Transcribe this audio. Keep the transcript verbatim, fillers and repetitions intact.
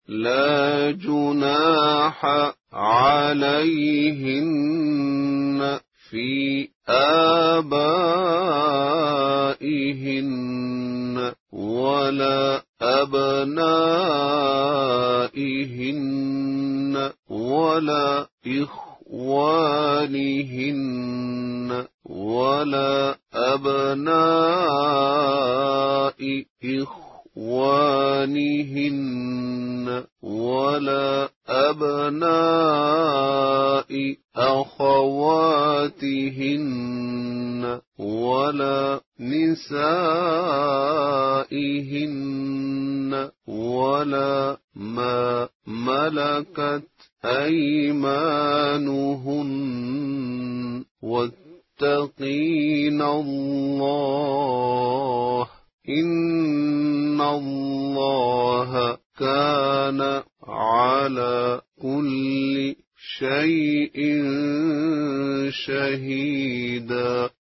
لا جناح عليهن في آبائهن ولا أبنائهن ولا إخوانهن ولا أبناء إخوانهن ولا أبناء أخواتهن ولا نسائهن ولا ما ملكت أيمانهن واتقين الله إن الله كان على كل شيء شهيدا.